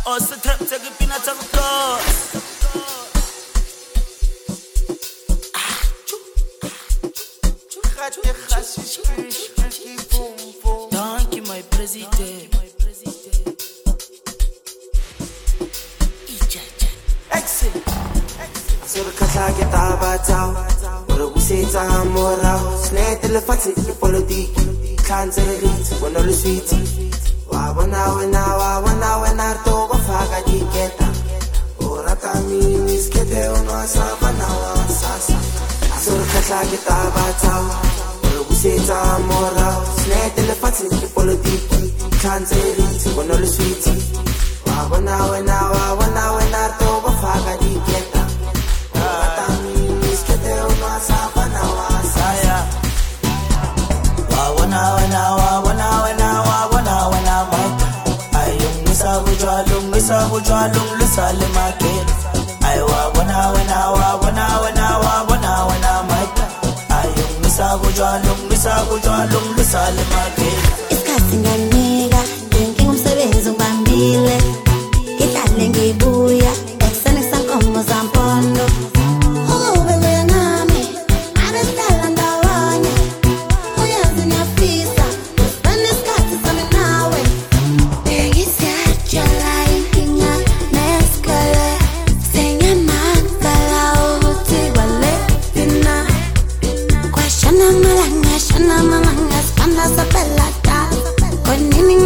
Osa trap take pina take cross. Thank you, my president. Surkasa kita batau, berusaha moral, snake telefati politiki, kanserit, wanolu sweeti, wana to wafaga diketa, ora kami miskete ono sabana wasasa. Surkasa kita batau, berusaha moral, snake telefati politiki, kanserit, wanolu sweeti, wana to wafaga diketa. Ujwalung lusale market. Aywa wana maita. Ayung misa ujwalung lusale market. Isikhathi nganiga inkinga umsebenzi ngibambile ngihlale ngibuya ekuseni kusankomo zampondo ube nami abehlala ndawonye uyazi ngiyafisa usibane isikhathi sami nawe bengisiyajala inkinga nesikole senyamangala ukuthi kwaletina kwashana malanga sipanda sapelata konini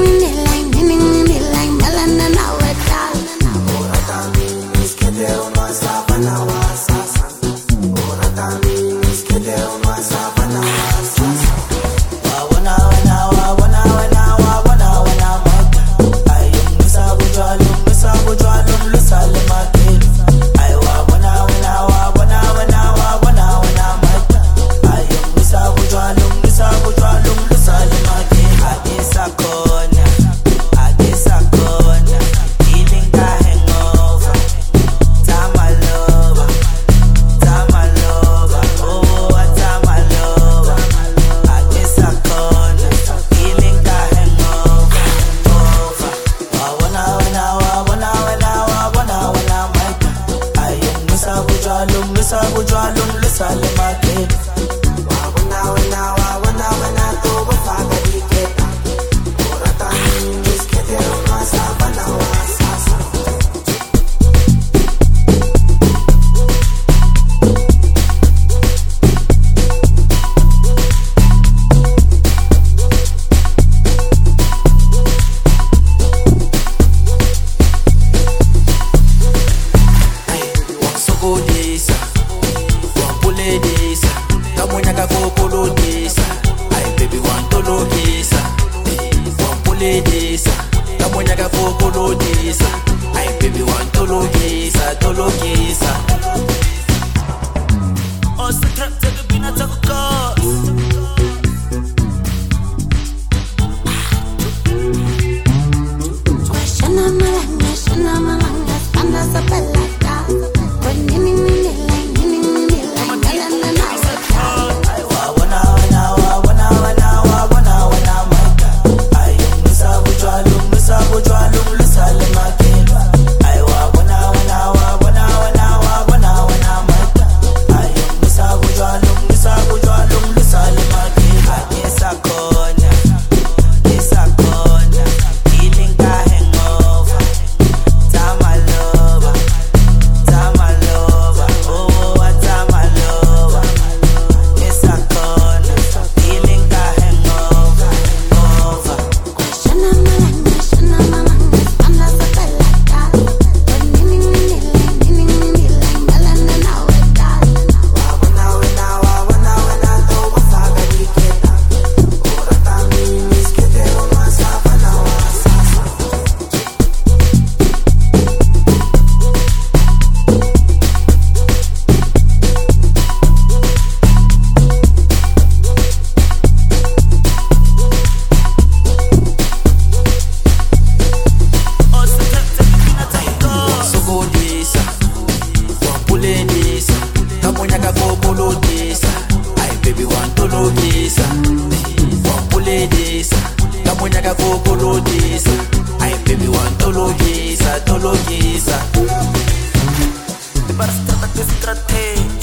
malana nawe dala Ora tami miskete ono sabana wasasa. Ora tami miskete ono sabana wasasa. Wana maita. Ayung misa ujwalung lusale market. Aywa wana maita. Ayung misa ujwalung lusale market. Agesa kona, feeling ka hangover. Tama lover, oh tama lover. Agesa kona, feeling ka hangover. Wana maita. Ayung misa ujwalung lusale market. Wana to wafaga diketa. Ora tami miskete ono sabana wasasa. Wasokodisa, wapuledisa, kamunyaka kokolodisa. Ay baby wantologisa, wapuledisa, kamunyaka kokolodisa. Ay baby wantologisa, tologisa. Osa trap take pina take cross. kwashana malanga sipanda sapelata konini malana nawe dala Aywa wana maita. Ayung misa ujwalung lusale market. Aywa wana maita. Ayung misa ujwalung lusale market. Agesa kona, feeling ka hangover. Tama lover, oh tama lover. Agesa kona, feeling ka hangover. kwashana malanga sipanda sapelata konini malana nawe dala Wana to wafaga diketa. Ora tami miskete ono sabana wasasa. Wasokodisa, wapuledisa, kamunyaka kokolodisa. Ay baby wantologisa, wapuledisa, kamunyaka kokolodisa. Ay baby wantologisa, kulungisa. Ibarstrata kwistrategy